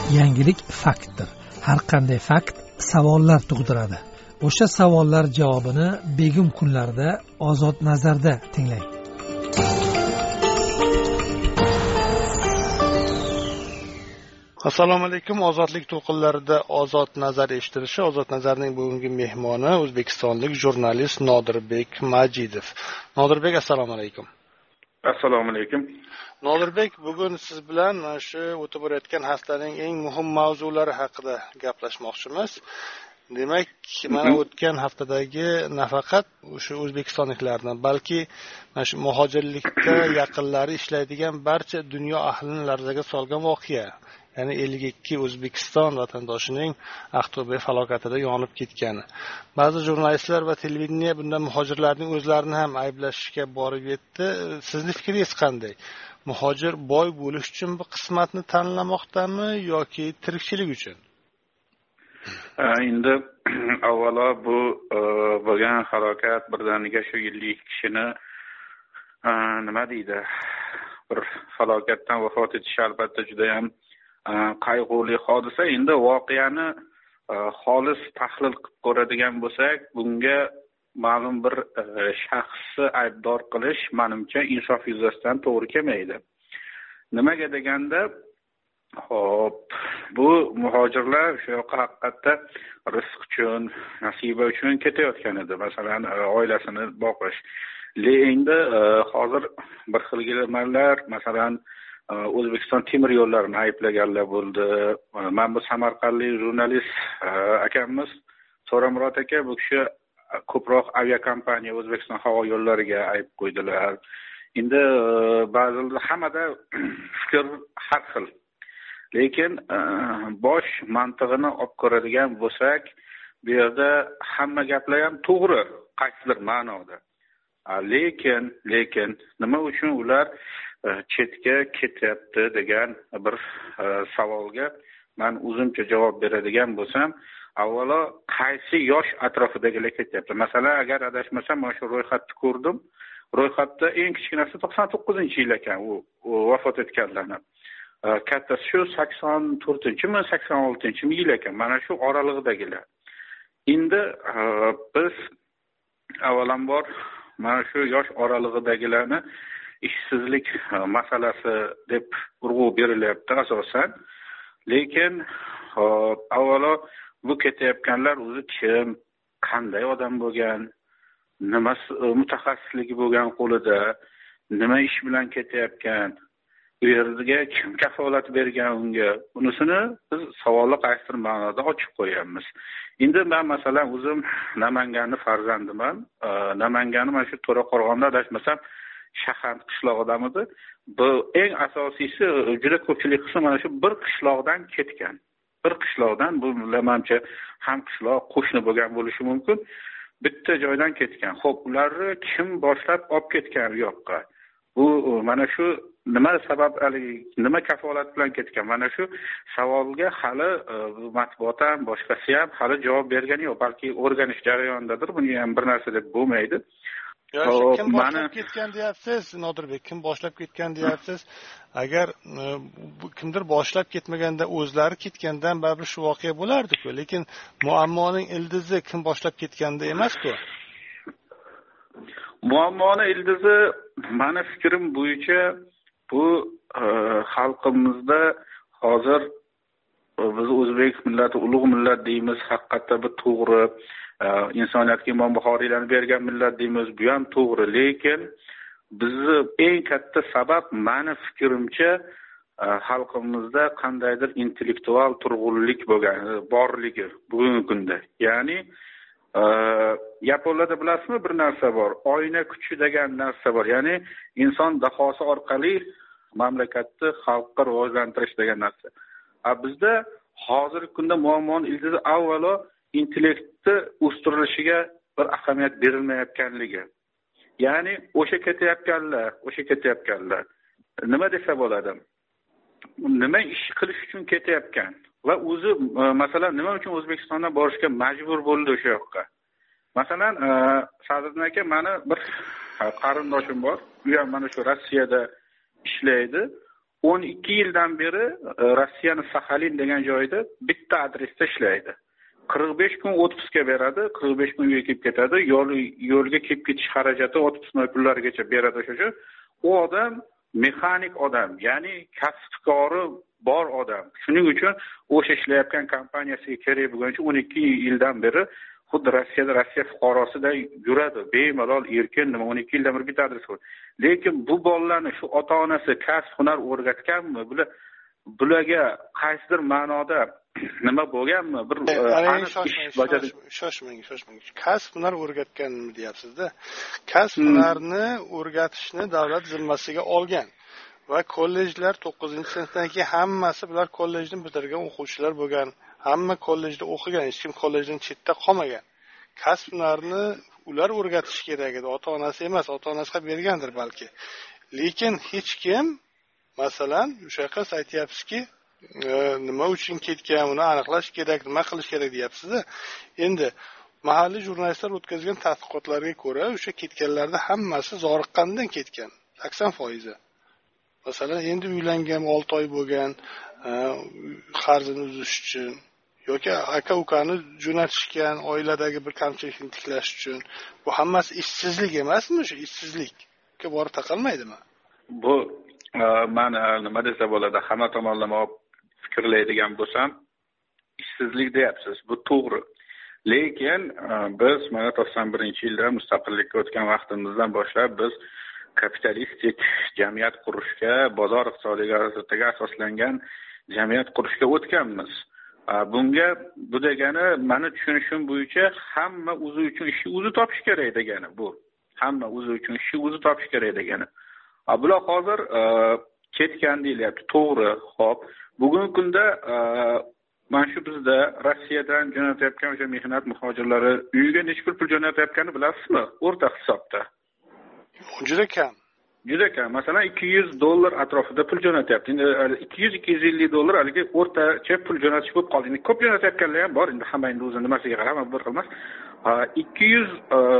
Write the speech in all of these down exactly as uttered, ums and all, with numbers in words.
Yangilik faktdir. Har qanday fakt savollar tug'diradi. O'sha savollar javobini begim kunlarda Ozod nazarda tinglang. Assalomu alaykum. Ozodlik to'lqinlarida Ozod nazar eshitilishi. Ozod nazarning bugungi mehmoni o'zbekistonlik jurnalist Nodirbek Majidov. Nodirbek, assalomu alaykum. Assalomu alaykum. Nodirbek, bugun siz bilan mana shu o'tib o'tgan haftaning eng muhim mavzulari haqida gaplashmoqchimiz. Demak, mana o'tgan haftadagi nafaqat o'sha o'zbekistonliklarni, balki mana shu muhojirlikda yaqinlari ishlaydigan barcha dunyo ahlini larzaga solgan voqea. Ya'ni ellik ikki O'zbekiston vatandoshining Aqto'be falokatida yonib ketgani. Ba'zi jurnalistlar va televideniya bunda muhojirlarning o'zlarini ham ayblashga borib yetdi. Sizning fikringiz qanday? Muhojir boy bo'lish uchun bu qismatni tanlamoqdami yoki tirikchilik uchun? Endi avvalo bu bo'lgan halokat birdaniga shu ellik kishini nima deydi? Bir falokatdan vafot etishi albatta juda ham qayg'uli hodisa. Endi voqeani xolis tahlil qilib ko'radigan bo'lsak, bunga ma'lum bir shaxsni aybdor qilish menimcha insof yuzasidan to'g'ri kelmaydi. Nimaga deganda, hop, bu muhojirlar o'sha yoqqa haqiqatda rizq uchun, nasiba uchun ketayotgan edi. Masalan, oilasini boqish. Endi hozir bir xil gilmalar, masalan, O'zbekiston temir yo'llarini ayblaganlar bo'ldi. Men bu samarqandlik jurnalist akamiz So'ramurod aka, bu kishi ko'proq aviakompaniya O'zbekiston havo yo'llariga ayb qo'ydilar. Endi ba'zida hammada fikr har xil. Lekin bosh mantig'ini olib ko'radigan bo'lsak, bu yerda hamma gaplar ham to'g'ri, qaysidir ma'noda. Lekin, lekin nima uchun ular chetga ketyapti degan bir savolga men o'zimcha javob beradigan bo'lsam, avvalo qaysi yosh atrofidagilar ketyapti? Masalan, agar adashmasam, men shu ro'yxatni ko'rdim. Ro'yxatda eng kichkinasi to'qson to'qqizinchi yil ekan, u vafot etganlarning. Kattasi shu sakson to'rtinchimi, sakson oltinchimi yil ekan. Mana shu oralig'idagilar. Endi biz avvalambor mana shu yosh oralig'idagilarni ishsizlik masalasi deb urg'u berilyapti asosan. Lekin avvalo bu ketayotganlar o'zi kim, qanday odam bo'lgan, nima mutaxassisligi bo'lgan qo'lida, nima ish bilan ketayotgan, u yerga kim kafolat bergan unga, bunisini biz savolli qaysidir ma'noda ochib qo'yamiz. Endi men masalan o'zim Namanganning farzandiman. Namanganni mana shu To'raqo'rg'onda adashmasam shahar qishlog'idan edi. Bu eng asosiysi juda ko'pchilik qismi mana shu bir qishloqdan ketgan. Bir qishloqdan, bu menimcha ham qishloq qo'shni bo'lgan bo'lishi mumkin. Bitta joydan ketgan. Xo'p, ularni kim boshlab olib ketgan bu yoqqa? Bu mana shu nima sabab, nima kafolat bilan ketgan? Mana shu savolga hali matbuot ham, boshqasi ham hali javob bergani yo'q. Balki o'rganish jarayonidadir. Buni ham bir narsa deb bo'lmaydi. Yo'q, kim boshlab ketgan deyapsiz, Nodirbek? Kim boshlab ketgan deyapsiz? Agar kimdir boshlab ketmaganda o'zlari ketgandan baribir shu voqea bo'lardi-ku. Lekin muammoning ildizi kim boshlab ketganda emas-ku. Muammoning ildizi meni fikrim bo'yicha bu xalqimizda hozir biz o'zbek millati ulug' millat deymiz, haqiqatda bu to'g'ri. Insoniyatga Imom Buxoriylarni bergan millat deymiz, bu ham to'g'ri. Lekin bizni eng katta sabab meni fikrimcha xalqimizda qandaydir intellektual turg'unlik bo'lgan, borligi bugungi kunda. Ya'ni Yaponlarda bilasizmi, bir narsa bor. Oyna kuchi degan narsa bor. Ya'ni inson dahosi orqali mamlakatni, xalqqa rivojlantirish degan narsa. Bizda hozirgi kunda muammoning ildizi avvalo intellektni o'stirilishiga bir ahamiyat berilmayotganligi. Ya'ni o'sha ketayotganlar, o'sha ketayotganlar nima desa bo'ladi? Nima ish qilish uchun ketayotgan va o'zi masalan nima uchun O'zbekistondan borishga majbur bo'ldi o'sha yoqqa? Masalan, Sadriddin aka, meni bir qarindoshim bor. U ham mana shu Rossiyada ishlaydi. o'n ikki yildan beri Rossiyani Saxalin degan joyda bitta adresda ishlaydi. qirq besh kun otpuska beradi, qirq besh kun uyga kelib ketadi, yo'l yo'lga kelib ketish xarajati otpusnoy pullarigacha beradi o'sha. U odam mexanik odam, ya'ni kasbkori bor odam. Shuning uchun o'sha ishlayotgan kompaniyasiga kerak bo'lgancha o'n ikki yildan beri xuddi Rossiyada Rossiya fuqarosida yuradi, bemalol erkin, nima o'n ikki yildan beri bitta adres bor. Lekin bu bolalarni shu ota-onasi kasb hunar o'rgatganmi? Bular bularga qaysidir ma'noda nima bo'lganmi? Bir aniq ish bajarib shoshmang, shoshmang. Kasb hunar o'rgatganmi deyapsiz-da. Kasb hunarni o'rgatishni davlat zimmasiga olgan. Va kollejlar to'qqizinchi sinfdan keyin hammasi bular kollejni bitirgan o'quvchilar bo'lgan. Hamma kollejda o'qigan, hech kim kollejdan chetda qolmagan. Kasb hunarni ular o'rgatish kerak edi, ota-onasi emas, ota-onasi qilib bergandir balki. Lekin hech kim, masalan, o'sha yoqqa aytyapsizki, nima uchun ketgan, uni aniqlash kerak, nima qilish kerak deyapsiz-da. Endi mahalliy jurnalistlar o'tkazgan tadqiqotlarga ko'ra, o'sha ketganlarda hammasi zoriqqandan ketgan, sakson foiz. Masalan, endi uylangan olti oy bo'lgan, qarzini uzish uchun yoki aka-ukani jo'natishgan, oiladagi bir kamchilikni tiklash uchun. Bu hammasi ishsizlik emasmi? Shu ishsizlikka borib taqalmaydimi? Bu mana nima desa bo'ladi, hamma tomonlama fikrlaydigan bo'lsam, ishsizlik deyapsiz. Bu to'g'ri. Lekin biz mana to'qson birinchi yilda mustaqillikka o'tgan vaqtimizdan boshlab biz kapitalistik jamiyat qurishga, bozor iqtisodiyatiga asoslangan jamiyat qurishga o'tganmiz. Bunga bu degani, meni tushunishim bo'yicha hamma o'zi uchun ishni o'zi topish kerak degani bu. Hamma o'zi uchun ishni o'zi topish kerak degani. Bular hozir ketgan deyilyapti. To'g'ri, xo'p. Bugungi kunda mana shu bizda Rossiyadan jo'natayotgan o'sha mehnat muhojirlari uyiga nechta pul jo'natayotganini bilasizmi? O'rta hisobda. Juda kam. Juda kam. Masalan, ikki yuz dollar atrofida pul jo'natyapti. Endi ikki yuz ikki yuz ellik dollar haligi o'rtacha pul jo'natish bo'lib qoldi. Endi ko'p jo'natayotganlar ham bor. Endi hamma endi o'zi nimasiga qarab bir xil emas. ikki yuz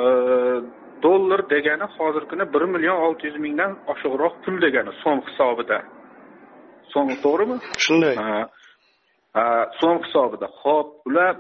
dollar degani hozirgi kunda bir million olti yuz mingdan oshiqroq pul degani so'm hisobida. So'm to'g'rimi? Shunday. Ha, so'm hisobida. Xo'p, ular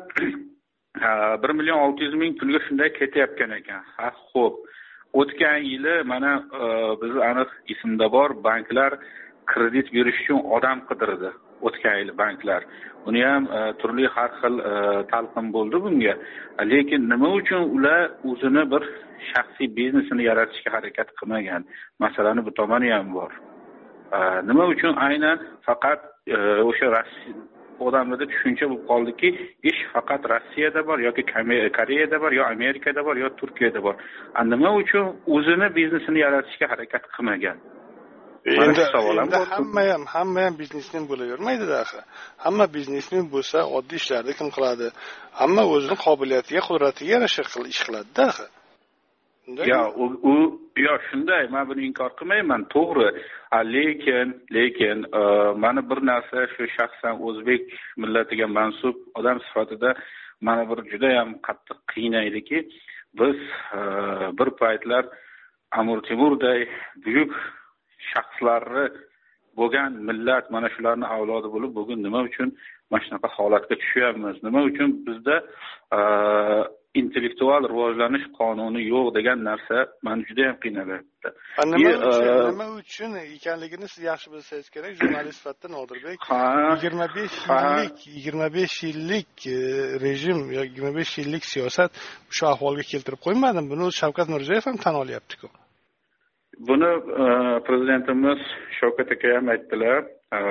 bir million olti yuz ming pulga shunday ketayotgan ekan. Ha, xo'p. O'tgan yili mana biz aniq esimda bor, banklar kredit berish uchun odam qidirdi. O'tgan yili banklar. Buni ham turli har xil talqin bo'ldi bunga. Lekin nima uchun ular o'zini bir shaxsiy biznesini yaratishga harakat qilmagan? Masalani bu tomoni ham bor. Nima uchun aynan faqat o'sha Rossiya odamlarda tushuncha bo'lib qoldiki, ish faqat Rossiyada bor yoki Koreyada bor, yo Amerikada bor, yo Turkiyada bor. Nima uchun o'zini biznesini yaratishga harakat qilmagan? Endi hamma ham, hamma ham biznesmen bo'lavermaydi-da axir. Hamma biznesmen bo'lsa, oddiy ishlarni kim qiladi? Hamma o'zining qobiliyatiga, qudratiga yarasha ish qiladi-da axir. Ya, u u yo shunday, men buni inkor qilmayman, to'g'ri. Lekin, lekin mana bir narsa shu shaxsan o'zbek millatiga mansub odam sifatida mana bir juda ham qattiq qiynaydiki, biz bir paytlar Amir Temurday buyuk shaxslarni bo'lgan millat mana shularning avlodi bo'lib, bugun nima uchun mana shunaqa holatga tushyapmiz? Nima uchun bizda intellektual rivojlanish qonuni yo'q degan narsa meni juda ham qiynalyapti. Nima uchun ekanligini siz yaxshi bilsangiz kerak, jurnalist sifatida Nodirbek. yigirma besh yillik, yigirma besh yillik rejim yoki yigirma besh yillik siyosat shu ahvolga keltirib qo'ymadimi? Buni Shavkat Mirziyoyev ham tan olyapti-ku. Buni prezidentimiz Shavkat aka ham aytdilar.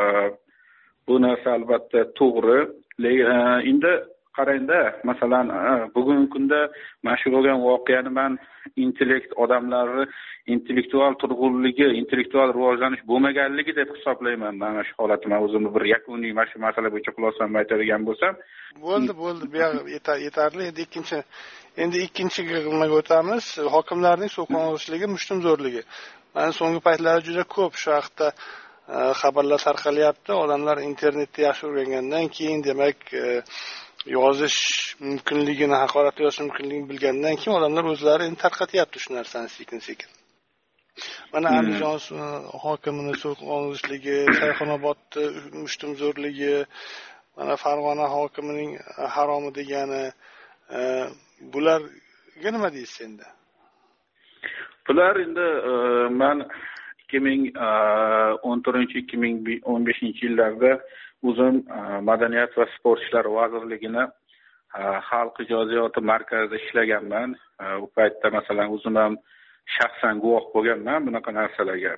Bu narsa albatta to'g'ri. Endi qarangda, masalan, bugungi kunda mana shu bo'lgan voqeani men intellekt odamlari intellektual turg'unligi, intellektual rivojlanish bo'lmaganligi deb hisoblayman. Mana shu holatni men o'zimni bir yakuniy mana shu masala bo'yicha xulosamni aytadigan bo'lsam, bo'ldi, bo'ldi, bu yetarli. Endi ikkinchi endi ikkinchi nimaga o'tamiz. Hokimlarning so'qong'ishligi, mushtumzo'rligi. Mana so'nggi paytlarda juda ko'p shu haqda xabarlar tarqalyapti. Odamlar internetda yaxshi o'rgangandan keyin, demak, yozish mumkinligini, haqorat yozish mumkinligini bilgandan keyin odamlar o'zlari endi tarqatyapti shu narsani sekin-sekin. mana Andijon hokimini so'qonishligi, Sayxunobodda mushtumzo'rligi, mana Farg'ona hokimining haromi degani, bularga nima deysiz endi? Bular endi men ikki ming o'n to'rtinchi ikki ming o'n beshinchi yillarda o'zim Madaniyat va sport ishlari vazirligini xalq ijodiyoti markazida ishlaganman. U paytda masalan o'zim ham shaxsan guvoh bo'lganman bunaqa narsalarga.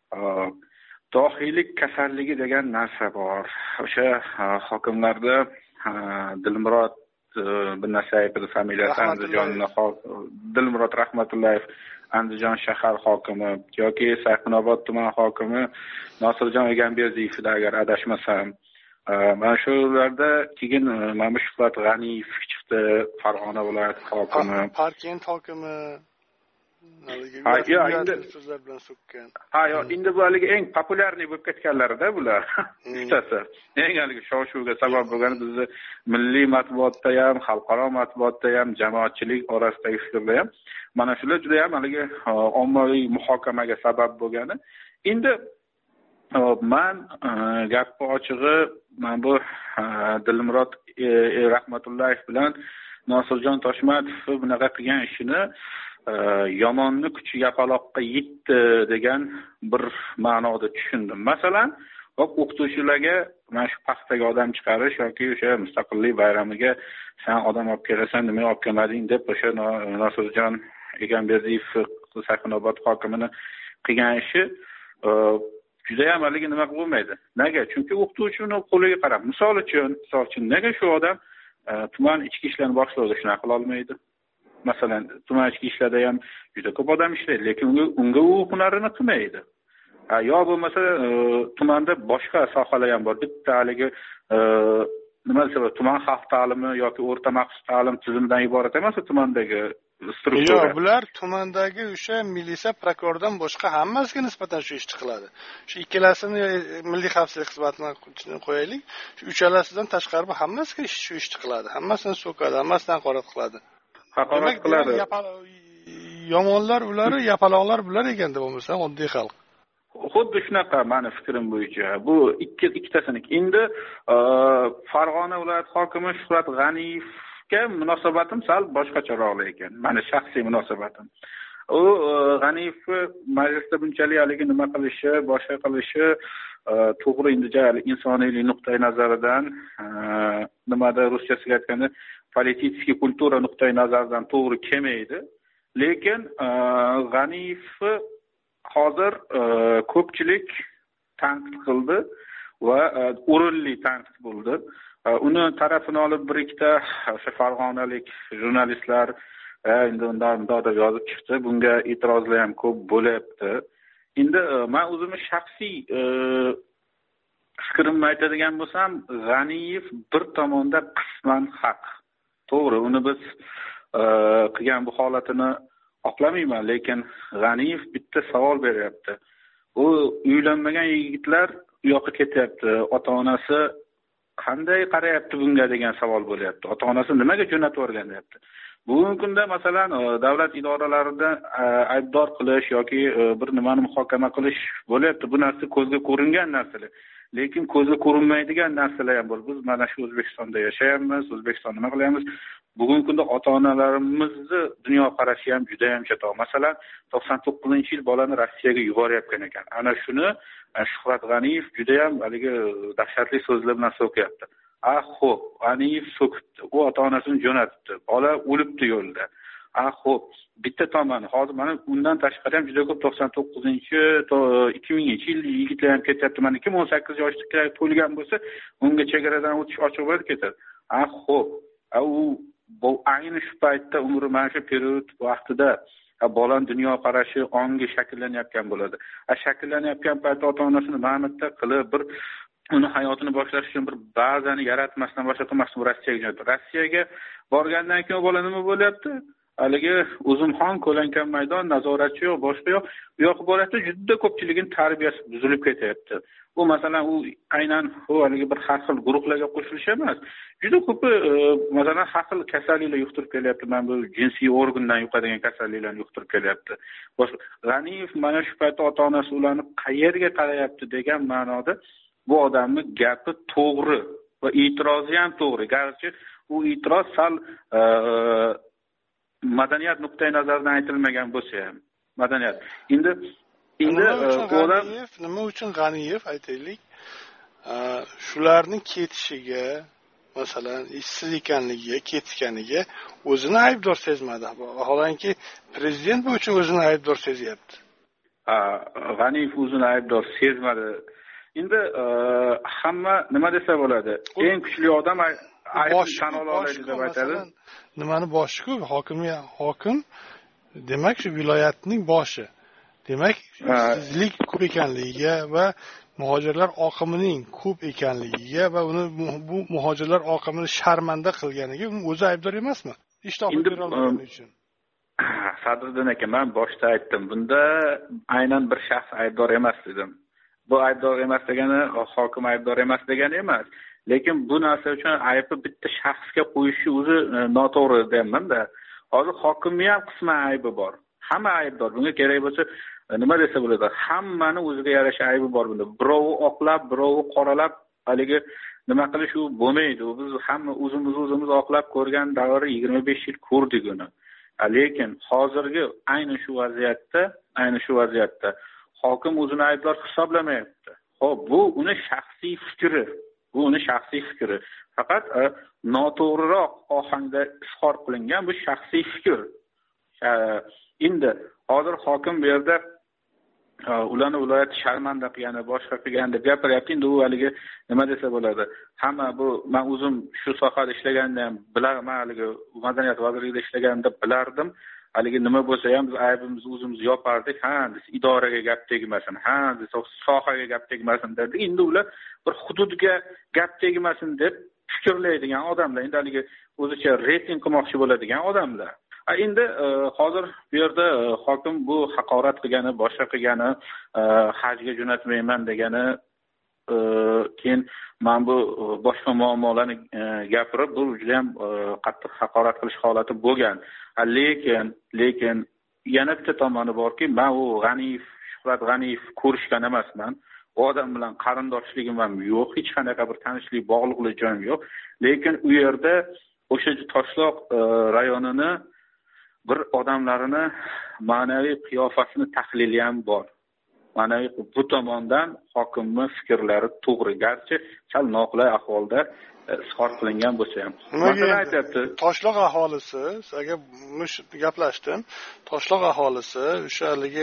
Dohiylik kasalligi degan narsa bor. O'sha hokimlarda Dilmurod bir narsa aytdi, familiyasi Andijonni Dilmurod Rahmatullayev Andijon shahar hokimi yoki Sayxunobod tuman hokimi Nosirjon Egamberdiyevda agar adashmasam, mana shularda keyin mana bu Shuhrat G'aniyev chiqdi, Farg'ona viloyati hokimi, Parkent hokimi. Ha, yo, endi so'zlar bilan so'kkan. Ha, yo, endi bu haligi eng populyarniy bo'lib ketganlarda bular. Ikkitasi. Eng haligi shov-shuvga sabab bo'lgan bizni milliy matbuotda ham, xalqaro matbuotda ham, jamoatchilik orasidagi fikrda ham mana shular juda ham haligi ommaviy muhokamaga sabab bo'lgani. Endi men gapni ochig'i men bu Dilmurod Rahmatullayev bilan Nosirjon Toshmatov bunaqa qilgan ishini yomonni kuchi yapaloqqa yetdi degan bir ma'noda tushundim. Masalan, o'qituvchilarga mana shu paxtaga odam chiqarish yoki o'sha mustaqillik bayramiga sen odam olib kelasan, nima olib kelmading deb o'sha Nosirjon Egamberdiyev Sayxunobod hokimini qilgan ishi juda ham haligi nima bo'lmaydi. Nega? Chunki o'qituvchi uni qo'liga qarab, misol uchun, misol uchun nega shu odam tuman ichki ishlarni boshlovda shunaqa qila olmaydi? Masalan, tuman ichki ishlarda ham juda ko'p odam ishlaydi, lekin unga unga u hunarini qilmaydi. Yo bo'lmasa tumanda boshqa sohalar ham bor. Bitta haligi nima desam, tuman xalq ta'limi yoki o'rta maxsus ta'lim tizimidan iborat emas tumandagi struktura. Yo'q, bular tumandagi o'sha militsiya prokurordan boshqa hammasiga nisbatan shu ishni qiladi. Shu ikkalasini milliy xavfsizlik xizmatini qo'yaylik. Shu uchalasidan tashqari hammasiga shu ishni qiladi. Hammasini so'kadi, hammasini haqorat qiladi. Haqorat qiladi. Yomonlar ular, yapaloqlar bular ekanda bo'lmasa, oddiy xalq. Xuddi shunaqa meni fikrim bo'yicha. Bu ikki ikkitasini. Endi Farg'ona viloyat hokimi Shuhrat G'aniyevga munosabatim sal boshqacharoq ekan. Meni shaxsiy munosabatim. U G'aniyev majlisda bunchalik haligi nima qilishi, boshqa qilishi to'g'ri endi insoniylik nuqtai nazaridan nimada ruschasiga aytganda politiskiy kultura nuqtai nazaridan to'g'ri kelmaydi. Lekin G'aniyev hozir ko'pchilik tanqid qildi va o'rinli tanqid bo'ldi. Uni tarafini olib bir ikkita o'sha farg'onalik jurnalistlar endi undan deb yozib chiqdi. Bunga e'tirozlar ham ko'p bo'lyapti. Endi men o'zimni shaxsiy fikrimni aytadigan bo'lsam, G'aniyev bir tomonda qisman haq. To'g'ri, uni biz qilgan bu holatini oqlamayman, lekin G'aniyev bitta savol beryapti. U uylanmagan yigitlar u yoqqa ketyapti. Ota-onasi qanday qarayapti bunga degan savol bo'lyapti. Ota-onasi nimaga jo'natib o'rgan deyapti. Bugungi kunda masalan davlat idoralarida aybdor qilish yoki bir nimani muhokama qilish bo'lyapti. Bu narsa ko'zga ko'ringan narsalar. Lekin ko'zga ko'rinmaydigan narsalar ham bor. Biz mana shu O'zbekistonda yashayapmiz, O'zbekistonda nima qilyapmiz? Bugungi kunda ota-onalarimizni dunyoqarashi ham juda ham chatoq. Masalan, to'qson to'qqizinchi yil bolani Rossiyaga yuboryapgan ekan. Ana shuni Shuhrat G'aniyev juda ham haligi dahshatli so'zlar bilan so'kyapti. Ah, xo'p, G'aniyev so'kibdi. U ota-onasini jo'natibdi. Bola o'libdi yo'lda. Ah, xo'p, bitta tomoni. Hozir mana undan tashqari ham juda ko'p to'qson to'qqizinchi ikki minginchi yil yigitlar ham ketyapti. Mana kim o'n sakkiz yoshga to'lgan bo'lsa, unga chegaradan o'tish ochiq bo'lib ketadi. Ah, xo'p. U bu ayni shu paytda umri mana shu period vaqtida bolan dunyo qarashi ongi shakllanayotgan bo'ladi. A shakllanayotgan paytda ota-onasini ma'natda qilib bir uni hayotini boshlash uchun bir bazani yaratmasdan boshqa qilmasdan Rossiyaga jo'natdi. Rossiyaga borgandan keyin bola nima bo'lyapti? haligi Uzumxon, Ko'lankan maydon, nazoratchi yo'q, boshqa yo'q. Bu yoqqa borayapti, juda ko'pchiligini tarbiyasi buzilib ketyapti. Bu masalan u aynan u haligi bir har xil guruhlarga qo'shilish emas. Juda ko'pi masalan har xil kasalliklar yuqtirib kelyapti. Mana bu jinsiy organdan yuqadigan kasalliklarni yuqtirib kelyapti. Boshqa G'aniyev mana shu paytda ota-onasi ularni qayerga qarayapti degan ma'noda bu odamning gapi to'g'ri va e'tirozi ham to'g'ri. Garchi u e'tiroz sal madaniyat nuqtai nazaridan aytilmagan bo'lsa ham, madaniyat. Endi endi odam nima uchun G'aniyev aytaylik, shularning ketishiga, masalan, ishsiz ekanligiga, ketganiga o'zini aybdor sezmadi. Vaholanki prezident bu uchun o'zini aybdor sezyapti. Ha, G'aniyev o'zini aybdor sezmadi. Endi hamma nima desa bo'ladi? Eng kuchli odam aybni tan ola oladi deb aytadi. Nimani boshi-ku? Hokimiyat, hokim demak shu viloyatning boshi. Demak, ishsizlik ko'p ekanligiga va muhojirlar oqimining ko'p ekanligiga va uni bu muhojirlar oqimini sharmanda qilganiga o'zi aybdor emasmi? Ish topib bera olgani uchun. Sadriddin aka, men boshda aytdim, bunda aynan bir shaxs aybdor emas dedim. Bu aybdor emas degani hokim aybdor emas degani emas. Lekin bu narsa uchun aybni bitta shaxsga qo'yishi o'zi noto'g'ri deyman-da. Hozir hokimning ham qisman aybi bor. Hamma aybdor. Bunga kerak bo'lsa nima desa bo'ladi? Hammani o'ziga yarasha aybi bor bunda. Birovi oqlab, birovi qoralab, haligi nima qilish u bo'lmaydi. Biz hamma o'zimiz o'zimiz oqlab ko'rgan davri yigirma besh yil ko'rdik uni. Lekin hozirgi ayni shu vaziyatda, ayni shu vaziyatda hokim o'zini aybdor hisoblamayapti. Xo'p, bu uni shaxsiy fikri. Bu uni shaxsiy fikri. Faqat noto'g'riroq ohangda izhor qilingan bu shaxsiy fikr. Endi hozir hokim bu yerda ularni viloyat sharmanda qilgani, boshqa qilgani deb gapiryapti. Endi u haligi nima desa bo'ladi? Hamma bu men o'zim shu sohada ishlaganimda ham bilaman, haligi madaniyat vazirligida ishlaganimda bilardim. Haligi nima bo'lsa ham biz aybimizni o'zimiz yopardik. Ha, biz idoraga gap tegmasin, ha, biz sohaga gap tegmasin derdik. Endi ular bir hududga gap tegmasin deb fikrlaydigan odamlar. Endi haligi o'zicha reyting qilmoqchi bo'ladigan odamlar. Endi hozir bu yerda hokim bu haqorat qilgani, boshqa qilgani, hajga jo'natmayman degani, keyin men bu boshqa muammolarni gapirib, bu juda ham qattiq haqorat qilish holati bo'lgan. Lekin, lekin yana bitta tomoni borki, men u G'aniyev, Shuhrat G'aniyev ko'rishgan emasman. U odam bilan qarindoshligim ham yo'q, hech qanday bir tanishlik, bog'liqlik joyim yo'q. Lekin u yerda o'sha Toshloq rayonini bir odamlarini ma'naviy qiyofasini tahlili ham bor. Ma'naviy bu tomondan hokimning fikrlari to'g'ri, garchi sal noqulay ahvolda izhor qilingan bo'lsa ham. Masalan aytibdi, Toshloq aholisi, sizga mush gaplashdim. Toshloq aholisi o'sha haligi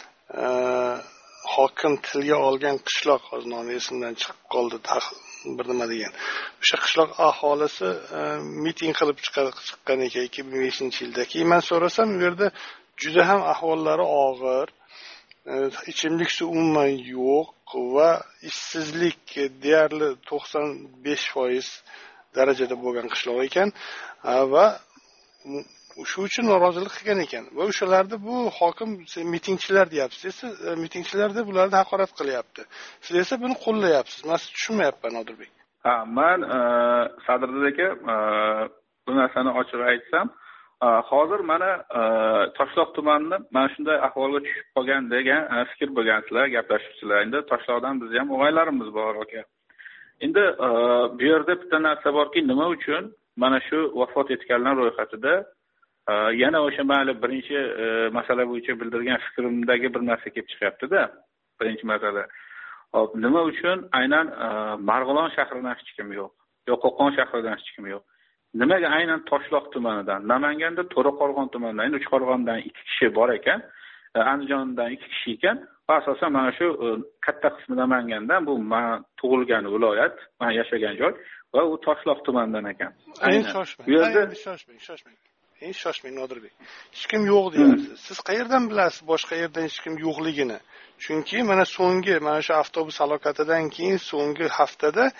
hokim tilga olgan qishloq, hozir nomi esimdan chiqib qoldi, bir nima degan. O'sha qishloq aholisi miting qilib chiqqan ekan ikki ming beshinchi yilda. Keyin men so'rasam, u yerda juda ham ahvollari og'ir, ichimlik suvi umuman yo'q va ishsizlik deyarli to'qson besh foiz darajada bo'lgan qishloq ekan va shu uchun norozilik qilgan ekan. Va o'shalarda bu hokim mitingchilar deyapsiz, siz mitingchilar deb ularni haqorat qilyapti. Siz esa buni qo'llayapsiz. Men tushunmayapman, Nodirbek. Ha, men Sadriddin aka bu narsani ochiq aytsam, hozir mana Toshloq tumanida mana shunday ahvolga tushib qolgan degan fikr bo'lgansizlar, gaplashibsizlar. Endi Toshloqdan biz ham o'g'aylarimiz bor aka. Endi bu yerda bitta narsa borki, nima uchun mana shu vafot etganlar ro'yxatida yana o'sha mayli birinchi masala bo'yicha bildirgan fikrimdagi bir narsa kelib chiqyapti-da. Birinchi masala. Hop, nima uchun aynan Marg'ilon shahridan hech kim yo'q, yo'q Qo'qon shahridan hech kim yo'q. Nimaga aynan Toshloq tumanidan, Namanganda To'raqo'rg'on tumanidan, Uchqo'rg'ondan ikki kishi bor ekan, Andijondan ikki kishi ekan, va asosan mana shu katta qismi Namangandan, bu men tug'ilgan viloyat, men yashagan joy va u Toshloq tumanidan ekan. Aynan shoshmang. Bu yerda shoshmang, shoshmang. Hech shoshmang Nodirbek. Hech kim yo'q deyapsiz. Siz qayerdan bilasiz boshqa yerdan hech kim yo'qligini? Chunki mana so'nggi, mana shu avtobus halokatidan keyin so'nggi haftada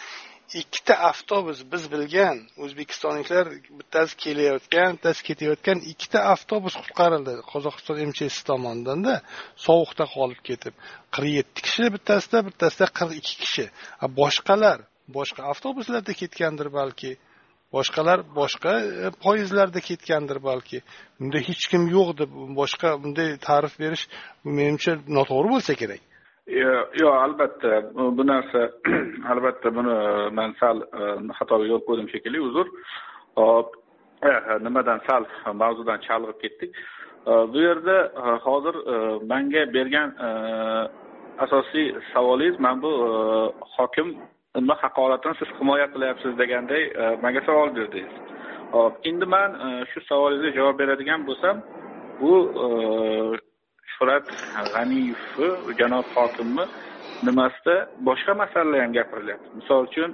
ikkita avtobus biz bilgan o'zbekistonliklar bittasi kelayotgan, bittasi ketayotgan ikkita avtobus qutqarildi Qozog'iston M Ch S tomonidan-da sovuqda qolib ketib. qirq yetti kishi bittasida, bittasida qirq ikki kishi. Boshqalar boshqa avtobuslarda ketgandir balki. Boshqalar boshqa poyezdlarda ketgandir balki. Bunda hech kim yo'q deb boshqa bunday ta'rif berish menimcha noto'g'ri bo'lsa kerak. Yo'q, albatta bu narsa albatta buni men sal xatoga yo'l qo'ydim shekilli, uzr. Hop, nimadan sal mavzudan chalg'ib ketdik. Bu yerda hozir menga bergan asosiy savolingiz, men bu hokim nima haqoratini siz himoya qilyapsiz deganday menga savol berdingiz. Hop, endi men shu savolingizga javob beradigan bo'lsam, bu Shuhrat G'aniyev janob hokimni nimasida boshqa masalalar ham gapirilyapti. Misol uchun,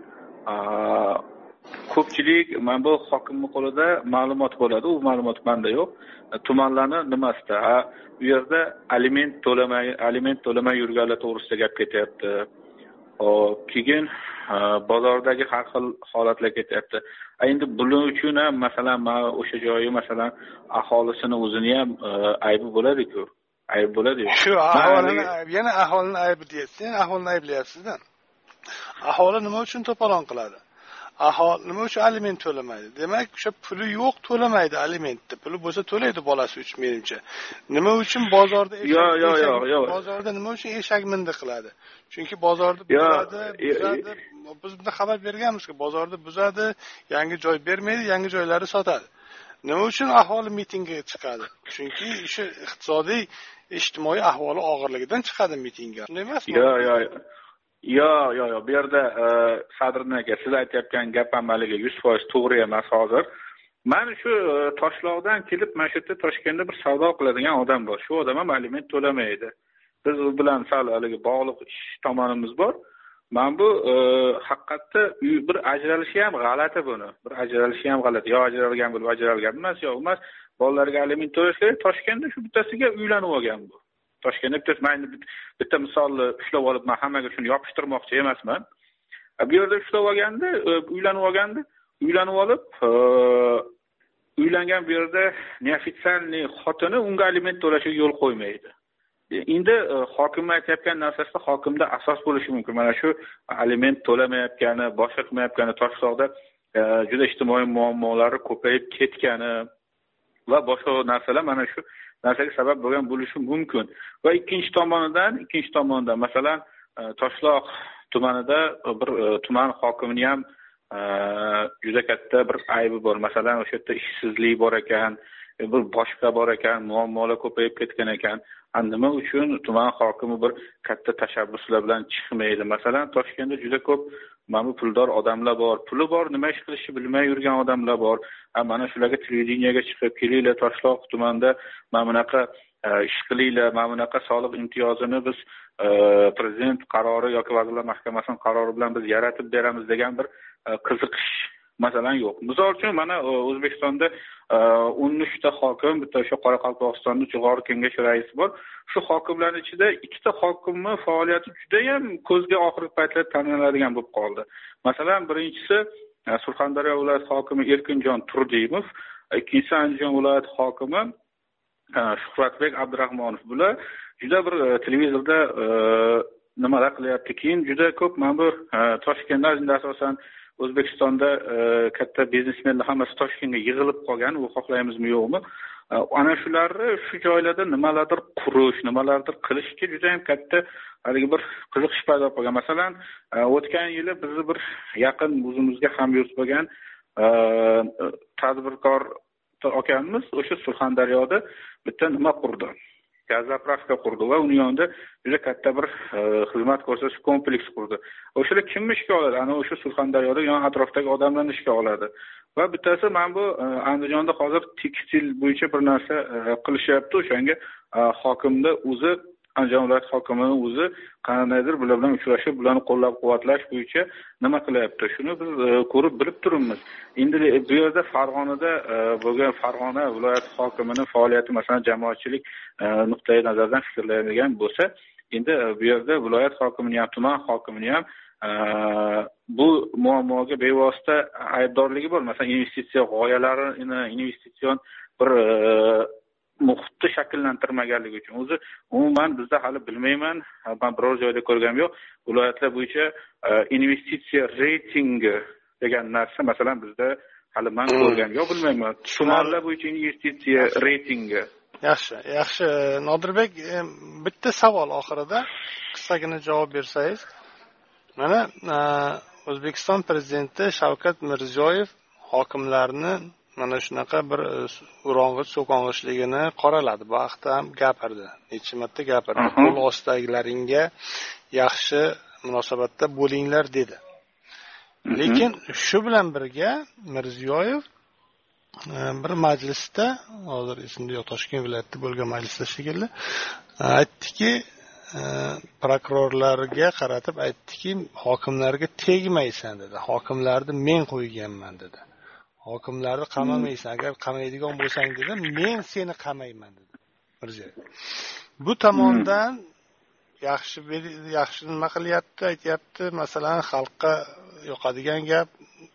ko'pchilik mana bu hokimning qo'lida ma'lumot bo'ladi, u ma'lumot menda yo'q. Tumanlarni nimasida, bu yerda aliment to'lamay, aliment to'lamay yurganlar to'g'risida gap ketyapti. Hop, keyin bozordagi har xil holatlar ketyapti. Endi buning uchun ham masalan, mana o'sha joyi masalan aholisini o'zini ham aybi bo'ladi-ku. Ayb bo'ladi. Shu aholini yana aholini aybi deyapsiz. Sen aholini ayblayapsiz-da. Aholi nima uchun to'polon qiladi? Aholi nima uchun aliment to'lamaydi? Demak, o'sha puli yo'q, to'lamaydi alimentni. Puli bo'lsa to'laydi bolasi uchun menimcha. Nima uchun bozorda Yo'q, yo'q, yo'q, yo'q. Bozorda nima uchun eshak mindi qiladi? Chunki bozorda buzadi, buzadi. Biz bunda xabar berganmiz-ku, bozorda buzadi, yangi joy bermaydi, yangi joylarni sotadi. Nima uchun aholi mitingga chiqadi? Chunki o'sha iqtisodiy ijtimoiy ahvoli og'irligidan chiqadi mitingga. Shunday emasmi? Yo'q, yo'q. Yo'q, yo'q, yo'q. Bu yerda Sadriddin aka siz aytayotgan gap amaliga yuz foiz to'g'ri emas hozir. Men shu Toshloqdan kelib, mana shu yerda Toshkentda bir savdo qiladigan odam bor. Shu odam ham aliment to'lamaydi. Biz u bilan sal haliga bog'liq ish tomonimiz bor. Men bu haqiqatda bir ajralishi ham g'alati buni. Bir ajralishi ham g'alati. Yo ajralgan bo'lib ajralgan emas, yo emas. Bolalarga aliment to'lash kerak. Toshkentda shu bittasiga uylanib olgan bu. Toshkentda bittasi men bitta misolni ushlab olib, men hammaga shuni yopishtirmoqchi emasman. Bu yerda ushlab olganda, uylanib olganda, uylanib olib, uylangan bu yerda neofitsialniy xotini unga aliment to'lashiga yo'l qo'ymaydi. Endi hokim aytayotgan narsasida hokimda asos bo'lishi mumkin. Mana shu aliment to'lamayotgani, boshqa qilmayotgani, Toshloqda juda ijtimoiy muammolari ko'payib ketgani va boshqa narsalar mana shu narsaga sabab bo'lgan bo'lishi mumkin. Va ikkinchi tomonidan, ikkinchi tomonidan masalan Toshloq tumanida bir tuman hokimining ham juda katta bir aybi bor. Masalan, o'sha yerda ishsizlik bor ekan, bir boshqa bor ekan, muammolar ko'payib ketgan ekan. Nima uchun tuman hokimi bir katta tashabbuslar bilan chiqmaydi? Masalan, Toshkentda juda ko'p mana puldor odamlar bor, puli bor, nima ish qilishni bilmay yurgan odamlar bor. Mana shularga televideniyaga chiqib, kelinglar Toshloq tumanida mana bunaqa ish qilinglar, mana bunaqa soliq imtiyozini biz prezident qarori yoki vazirlar mahkamasining qarori bilan biz yaratib beramiz degan bir qiziqish masalan yo'q. Misol uchun mana O'zbekistonda o'n uch ta hokim, bitta o'sha Qoraqalpog'istonning Jo'g'ori kengashi raisi bor. Shu hokimlarning ichida ikkita hokimning faoliyati juda ham ko'zga oxirgi paytlarda taniladigan bo'lib qoldi. Masalan, birinchisi Surxondaryo viloyat hokimi Erkinjon Turdimov, ikkinchisi Andijon viloyat hokimi Shuhratbek Abdurahmonov. Bular juda bir televizorda nimalar qilyapti. Keyin juda ko'p mana bu Toshkentda asosan O'zbekistonda katta biznesmenlar hammasi Toshkentga yig'ilib qolgan, u xohlaymizmi yo'qmi? Ana shularni shu joylarda nimalardir qurish, nimalardir qilishga juda ham katta haligi bir qiziqish paydo bo'lgan. Masalan, o'tgan yili bizni bir yaqin o'zimizga hamyurt bo'lgan tadbirkor akamiz o'sha Surxondaryoda bitta nima qurdi. Gaz-zapravka qurdi va uning yonida juda katta bir xizmat ko'rsatish kompleks qurdi. O'shalar kimni ishga oladi? Ana o'sha Surxondaryoda yon atrofdagi odamlarni ishga oladi. Va bittasi mana bu Andijonda hozir tekstil bo'yicha bir narsa qilishyapti. O'shanga hokimda o'zi Andijon viloyat hokimining o'zi qanaqadir bular bilan uchrashib, bularni qo'llab-quvvatlash bo'yicha nima qilyapti? Shuni biz ko'rib bilib turibmiz. Endi bu yerda Farg'onada bo'lgan Farg'ona viloyat hokimining faoliyati masalan jamoatchilik nuqtai nazaridan fikrlanadigan bo'lsa, endi bu yerda viloyat hokimining ham, tuman hokimining ham bu muammoga bevosita aybdorligi bor. Masalan, investitsiya g'oyalarini, investitsion bir muhitni shakllantirmaganligi uchun. O'zi umuman bizda hali bilmayman, men biror joyda ko'rganim yo'q. Viloyatlar bo'yicha investitsiya reytingi degan narsa masalan bizda hali men ko'rganim yo'q, bilmayman. Tumanlar bo'yicha investitsiya reytingi. Yaxshi, yaxshi. Nodirbek, bitta savol oxirida qisqagina javob bersangiz. Mana O'zbekiston prezidenti Shavkat Mirziyoyev hokimlarni mana shunaqa bir urong'ich so'kong'ichligini qoraladi. Bu haqda ham gapirdi. Necha marta gapirdi. Qo'l ostidagilaringga yaxshi munosabatda bo'linglar dedi. Lekin shu bilan birga Mirziyoyev bir majlisda, hozir esimda yo'q, Toshkent viloyatida bo'lgan majlisda shekilli, aytdiki, prokurorlarga qaratib aytdiki, hokimlarga tegmaysan dedi. Hokimlarni men qo'yganman dedi. Hokimlarni qamamaysan, agar qamaydigan bo'lsang dedi, men seni qamayman dedi Mirziyoyev. Bu tomondan yaxshi yaxshi nima qilyapti, aytayapti, masalan, xalqqa yoqadigan gap,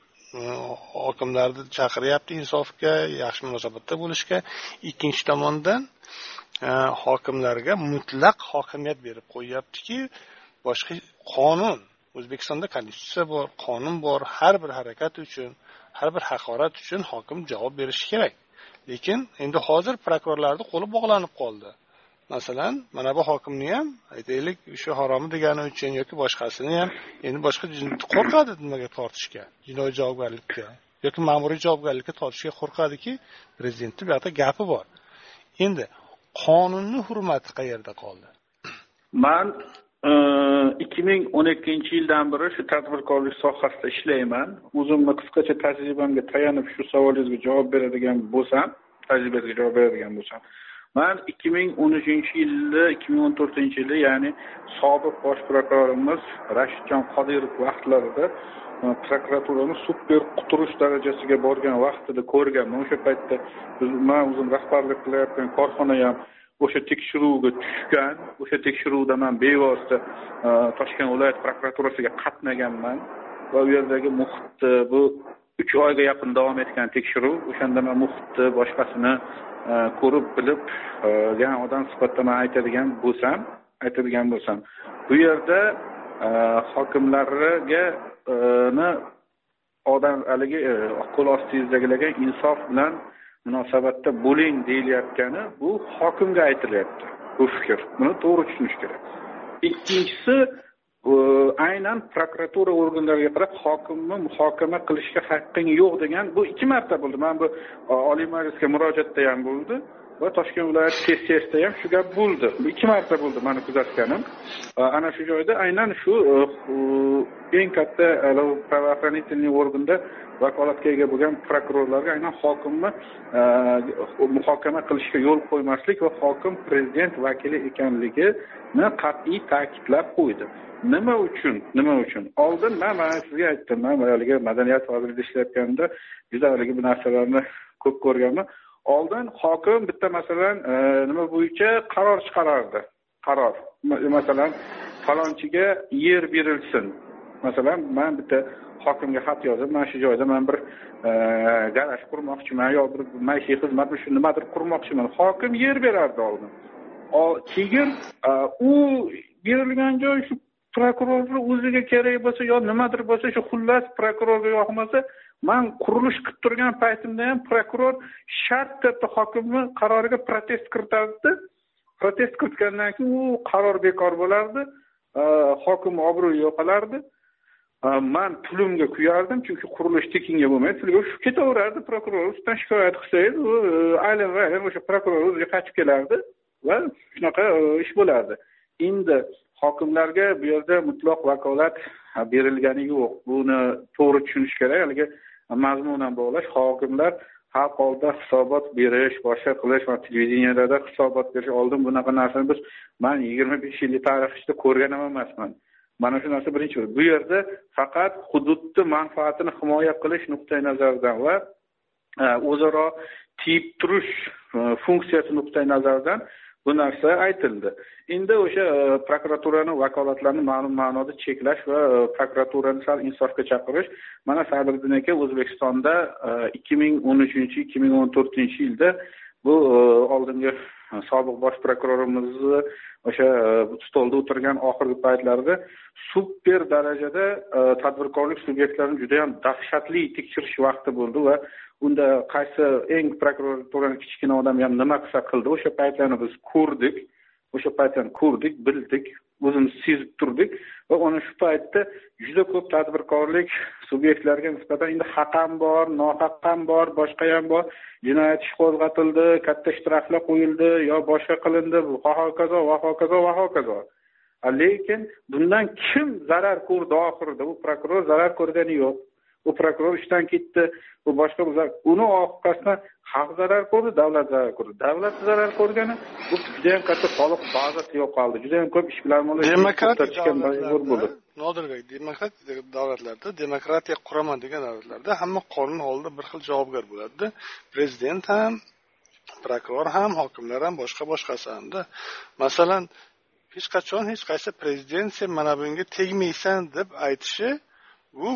hokimlarni chaqiryapti insofga, yaxshi munosabatda bo'lishga. Ikkinchi tomondan hokimlarga mutlaq hokimiyat berib qo'yaptiki, boshqa qonun, O'zbekistonda konstitutsiya bor, qonun bor, har bir harakat uchun, har bir haqorat uchun hokim javob berishi kerak. Lekin endi hozir prokurorlarning qo'li bog'lanib qoldi. Masalan, mana bu hokimni ham aytaylik, o'sha haromi degani uchun yoki boshqasini ham endi boshqa qo'rqadi nimaga tortishga, jinoiy javobgarlikka yoki ma'muriy javobgarlikka tortishga qo'rqadiki, prezidentning bu yerda gapi bor. Endi qonunning hurmati qayerda qoldi? Men ikki ming o'n ikkinchi yildan beri shu tadbirkorlik sohasida ishlayman. O'zimning qisqacha tajribamga tayanib shu savolingizga javob beradigan bo'lsam, tajribamga javob beradigan bo'lsam, men ikki ming o'n uchinchi yilda, ikki ming o'n to'rtinchi yilda, ya'ni sobiq bosh prokurorimiz Rashidjon Qodirov vaqtlarida prokuraturani super quturish darajasiga borgan vaqtida ko'rganman. O'sha paytda men o'zim rahbarlik qilayotgan korxona ham o'sha tekshiruvga tushgan. O'sha tekshiruvda men bevosita Toshkent viloyat prokuraturasiga qatnaganman va u yerdagi muhitni, bu uch oyga yaqin davom etgan tekshiruv, o'shanda men muhitni boshqasini ko'rib bilib gan odam sifatida men aytadigan bo'lsam, aytadigan bo'lsam, bu yerda hokimlarga ni odam haligi qo'l ostingizdagilarga insof bilan munosabatda bo'ling deyilayotgani bu hokimga aytilyapti. Bu fikr. Buni to'g'ri tushunish kerak. Ikkinchisi, aynan prokuratura organlariga qarab hokimni muhokama qilishga haqqing yo'q degan bu ikki marta bo'ldi. Men bu Oliy Majlisga murojaatda ham bo'ldi va Toshkent viloyat sessiyasida ham shu gap bo'ldi. Bu ikki marta bo'ldi meni kuzatganim. Ana shu joyda aynan shu eng katta правоохранительный organda vakolatga ega bo'lgan prokurorlarga aynan hokimni muhokama qilishga yo'l qo'ymaslik va hokim prezident vakili ekanligini qat'iy ta'kidlab qo'ydi. Nima uchun? Nima uchun? Oldin men mana sizga aytdim, men haligi madaniyat vazirligida ishlayotganimda juda haligi bu narsalarni ko'p ko'rganman. Oldin hokim bitta masalan nima bo'yicha qaror chiqarardi. Qaror. Masalan, falonchiga yer berilsin. Masalan, men bitta hokimga xat yozib, men shu joyda men bir garaj qurmoqchiman yo bir maishiy xizmatni shu nimadir qurmoqchiman. Hokim yer berardi oldin. Keyin u berilgan joy shu prokurorning o'ziga kerak bo'lsa yo nimadir bo'lsa, shu xullas prokurorga yoqmasa, men qurilish qilib turgan paytimda ham prokuror shart deb hokimning qaroriga protest kiritardi. Protest kiritgandan keyin u qaror bekor bo'lardi, hokim obro'yi yo'qolardi. Men pulimga kuyardim, chunki qurilish tekinga bo'lmaydi. Pulga shu ketaverardi, prokuror ustidan shikoyat qilsangiz, u aylan-aylan o'sha prokuror o'ziga qaytib kelardi va shunaqa ish bo'lardi. Endi hokimlarga bu yerda mutlaq vakolat berilgani yo'q. Buni to'g'ri tushunish kerak. Haligi mazmunan bog'lash, hokimlar xalq oldida hisobot berish, boshqa qilish va televideniyada hisobot berish oldin bunaqa narsani biz men yigirma besh yillik tarix ichida ko'rgan ham emasman. Mana shu narsa birinchi. Bu yerda faqat hududni manfaatini himoya qilish nuqtai nazaridan va o'zaro tiyib turish funksiyasi nuqtai nazaridan bu narsa aytildi. Endi o'sha prokuraturani vakolatlarini ma'lum ma'noda cheklash va prokuraturani sal insofga chaqirish, mana Sadriddin aka O'zbekistonda ikki ming o'n uchinchi ikki ming o'n to'rtinchi yilda bu oldingi sobiq bosh prokurorimizni o'sha stolda o'tirgan oxirgi paytlarda super darajada tadbirkorlik subyektlarini juda ham dahshatli tekshirish vaqti bo'ldi va unda qaysi eng prokuraturani kichkina odam ham nima qilsa qildi, o'sha paytlarni biz ko'rdik, o'sha paytlarni ko'rdik, bildik, o'zimiz sezib turdik va ona shu paytda juda ko'p tadbirkorlik subyektlariga nisbatan endi haq ham bor, nohaq ham bor, boshqa ham bor, jinoyat ishi qo'zg'atildi, katta shtraflar qo'yildi, yo boshqa qilindi, va hokazo, va hokazo, va hokazo. Lekin bundan kim zarar ko'rdi oxirida? Bu prokuror zarar ko'rgani yo'q. U prokuror ishdan ketdi, u boshqa uni orqasidan xalq zarar ko'rdi, davlat zarar ko'rdi. Davlat zarar ko'rgani bu juda ham katta soliq bazasi yo'qoldi. Juda ham ko'p ishbilarmonlar demokratik davlatlarda, Nodirbek, demokratik davlatlarda, demokratiya quraman degan davlatlarda hamma qonun oldida bir xil javobgar bo'ladi. Prezident ham, prokuror ham, hokimlar ham, boshqa boshqasi hamda. Masalan, hech qachon hech qaysi prezident sen mana bunga tegmaysan deb aytishi bu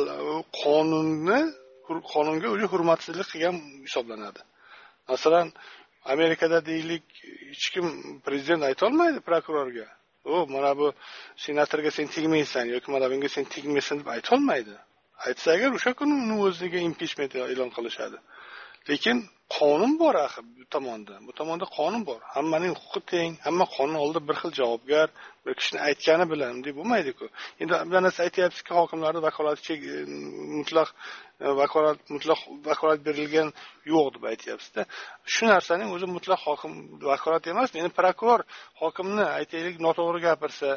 qonunni qonunga o'zi hurmatsizlik qilgan hisoblanadi. Masalan, Amerikada deylik, hech kim prezident ayta olmaydi prokurorga. "O, mana bu senatorga sen tegmaysan yoki mana bunga sen tegmaysan" deb ayta olmaydi. Aytsa agar o'sha kuni uni o'ziga impichment e'lon qilishadi. Lekin qonun bor axir bu tomonda. Bu tomonda qonun bor. Hammaning huquqi teng, hamma qonun oldida bir xil javobgar, bir kishini aytgani bilan deb bo'lmaydi-ku. Endi bir narsa aytyapsizki, hokimlarning vakolati mutlaq vakolat mutlaq vakolat berilgan yo'q deb aytyapsiz-da. Shu narsaning o'zi mutlaq hokim vakolat emas. Endi prokuror hokimni aytaylik noto'g'ri gapirsa,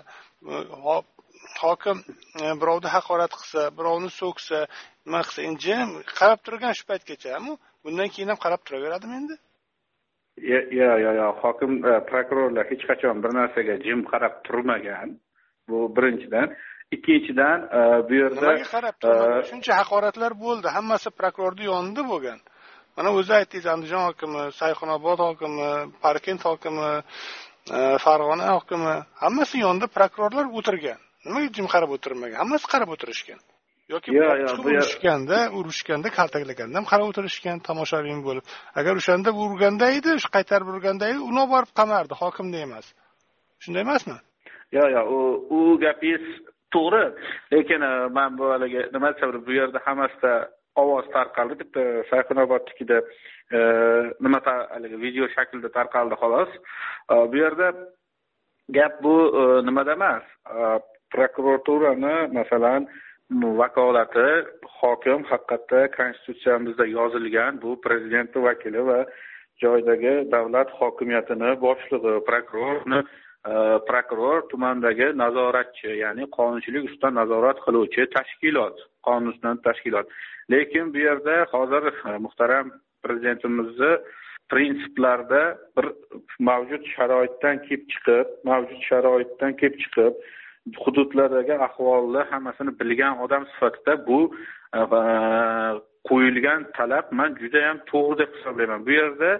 hokim birovni haqorat qilsa, birovni so'ksa, nima qilsa, endi jim qarab turgan shu paytgacha-mi? Bundan keyin ham qarab turaveradimi endi? Yo, yo, yo, hokim prokurorlar hech qachon bir narsaga jim qarab turmagan. Bu birinchidan. Ikkinchidan, bu yerda nimaga qarab turmagan? Shuncha haqoratlar bo'ldi, hammasi prokurorning yonida bo'lgan. Mana o'zi aytdingiz, Andijon hokimi, Sayxunobod hokimi, Parkent hokimi, Farg'ona hokimi, hammasi yonida prokurorlar o'tirgan. Nimaga jim qarab o'tirmagan? Hammasi qarab o'tirishgan. Yoki urushganda, urushganda kaltaklaganda ham qarab o'tirishgan, tomoshabin bo'lib. Agar o'shanda urganda edi, shu qaytarib urganda edi, uni borib qamardi, hokimda emas. Shunday emasmi? Yo'q, yo'q, u u gapingiz to'g'ri, lekin men bu haliga nima desam, bu yerda hammasida ovoz tarqaldi, bitta Sayxunobodnikida nima haliga video shaklida tarqaldi xolos. Bu yerda gap bu nimada emas. Prokuraturani masalan vakolati hokim haqiqatda konstitutsiyamizda yozilgan, bu prezident vakili va joydagi davlat hokimiyatini boshlig'i, prokurorni prokuror tumandagi nazoratchi, ya'ni qonunchilik ustidan nazorat qiluvchi tashkilot, qonun ustidan tashkilot. Lekin bu yerda hozir muhtaram prezidentimizni prinsiplarda bir mavjud sharoitdan kelib chiqib, mavjud sharoitdan kelib chiqib hududlardagi ahvolni hammasini bilgan odam sifatida bu qo'yilgan talab men juda ham to'g'ri deb hisoblayman. Bu yerda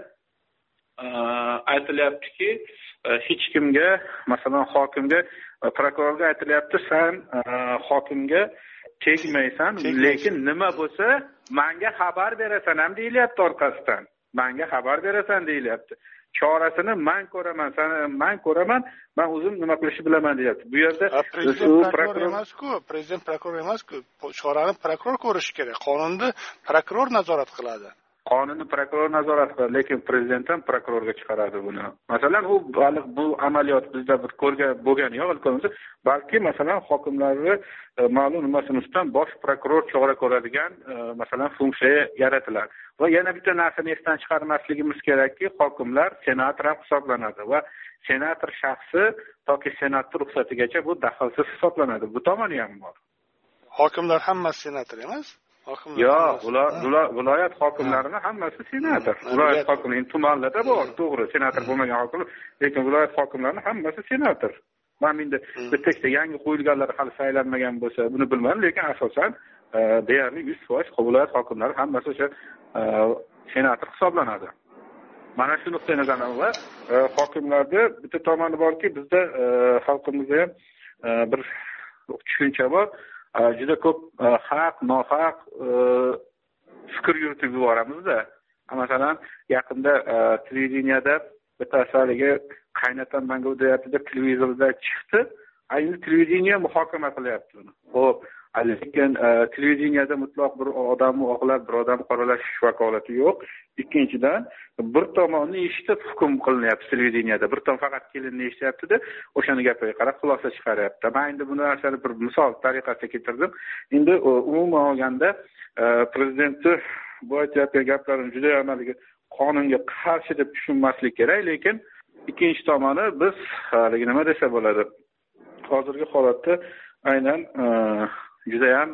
aytilyaptiki, hech kimga, masalan hokimga, prokurorga aytilyapti, sen hokimga tegmaysan, lekin nima bo'lsa menga xabar berasan ham deyilyapti orqasidan. Menga xabar berasan deyilyapti. Chorasini men ko'raman, sen men ko'raman, men o'zim nima qilishni bilaman deyapti. Bu yerda prezident prokuror emas-ku, prezident prokuror emas-ku, chorani prokuror ko'rishi kerak. Qonunni prokuror nazorat qiladi. Qonunni prokuror nazorat qiladi, lekin prezident ham prokurorga chiqaradi buni. Masalan, u bu amaliyot bizda bir ko'rgan bo'lgani yo'q, ilko'zi, balki masalan hokimlarni ma'lum nimasini ustidan bosh prokuror chora ko'radigan masalan funksiya yaratiladi. Va yana bitta narsani esdan chiqarmasligimiz kerakki, hokimlar senator ham hisoblanadi va senator shaxsi toki senatning ruxsatigacha bu daxlsiz hisoblanadi. Bu tomoni ham bor. Hokimlar hammasi senator emas? Yo'q, viloyat hokimlarining hammasi senator. Viloyat hokimining tumanlarda bor, to'g'ri, senator bo'lmagan hokim, lekin viloyat hokimlarining hammasi senator. Men endi bitta yangi qo'yilganlar hali saylanmagan bo'lsa, buni bilmadim, lekin asosan deyarli yuz foiz viloyat hokimlari hammasi o'sha senator hisoblanadi. mana shu nuqtai nazardan va hokimlarda bitta tomoni borki, bizda xalqimizda ham bir tushuncha bor. Juda ko'p haq, nohaq fikr yuritib yuboramizda. Masalan, yaqinda televideniyada bittasi haligi qaynatam manga u deyapti deb televizorda chiqdi. Ayni televideniya muhokama qilyapti uni. Xo'p, lekin televideniyada mutlaq bir odamni oqlab, bir odamni qoralashish vakolati yo'q. Ikkinchidan, bir tomonni eshitib hukm qilinyapti televideniyada. Bir tom faqat kelinni eshityapti-da, o'shani gapiga qarab xulosa chiqaryapti. Men endi buni narsani bir misol tariqasida keltirdim. Endi umuman olganda prezidentni bu aytayotgan gaplarini juda ham qonunga qarshi deb tushunmaslik kerak, lekin ikkinchi tomoni biz haligi nima desa bo'ladi? Hozirgi holatda aynan juda ham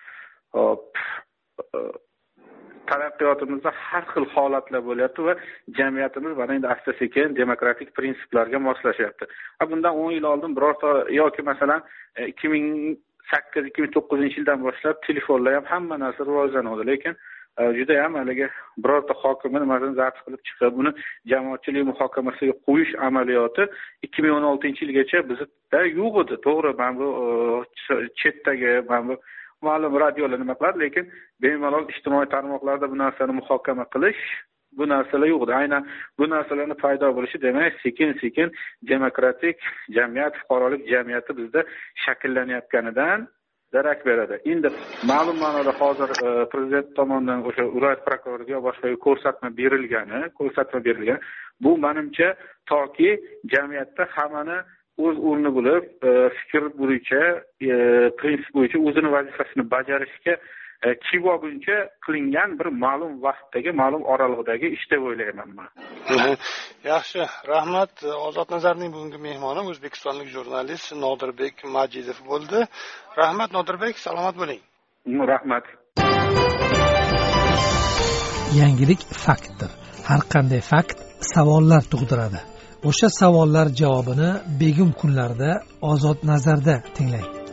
taraqqiyotimizda har xil holatlar bo'lyapti va jamiyatimiz mana endi asta-sekin demokratik prinsiplarga moslashyapti. Bundan o'n yil oldin birorta yoki masalan ikki ming sakkiz ikki ming to'qqizinchi yildan boshlab telefonlar ham hamma narsa rivojlanadi, lekin juda ham haligi birorta hokimni nimadan zabt qilib chiqib, buni jamoatchilik muhokamasiga qo'yish amaliyoti ikki ming o'n oltinchi yilgacha bizda yo'q edi. To'g'ri, men bu chetdagi, men bu ma'lum radiolar nima qiladi, lekin bemalol ijtimoiy tarmoqlarda bu narsani muhokama qilish, bu narsalar yo'q edi. Aynan bu narsalarning paydo bo'lishi demak, sekin-sekin demokratik jamiyat, fuqarolik jamiyati bizda shakllanayotganidan darak beradi. Endi ma'lum ma'noda hozir prezident tomonidan o'sha viloyat prokuroriga boshqaga ko'rsatma berilgani, ko'rsatma berilgan. Bu menimcha toki jamiyatda hammani o'z o'rni bo'lib, fikr bo'yicha, prinsip bo'yicha o'zining vazifasini bajarishga kiborguncha qilingan bir ma'lum vaqtdagi, ma'lum oralig'idagi ish deb o'ylayman men. Yaxshi, rahmat. Ozod Nazarning bugungi mehmoni o'zbekistonlik jurnalist Nodirbek Majidov bo'ldi. Rahmat Nodirbek, salomat bo'ling. Rahmat. Yangilik faktdir. Har qanday fakt savollar tug'diradi. O'sha savollar javobini begim kunlarda Ozod Nazarda tinglang.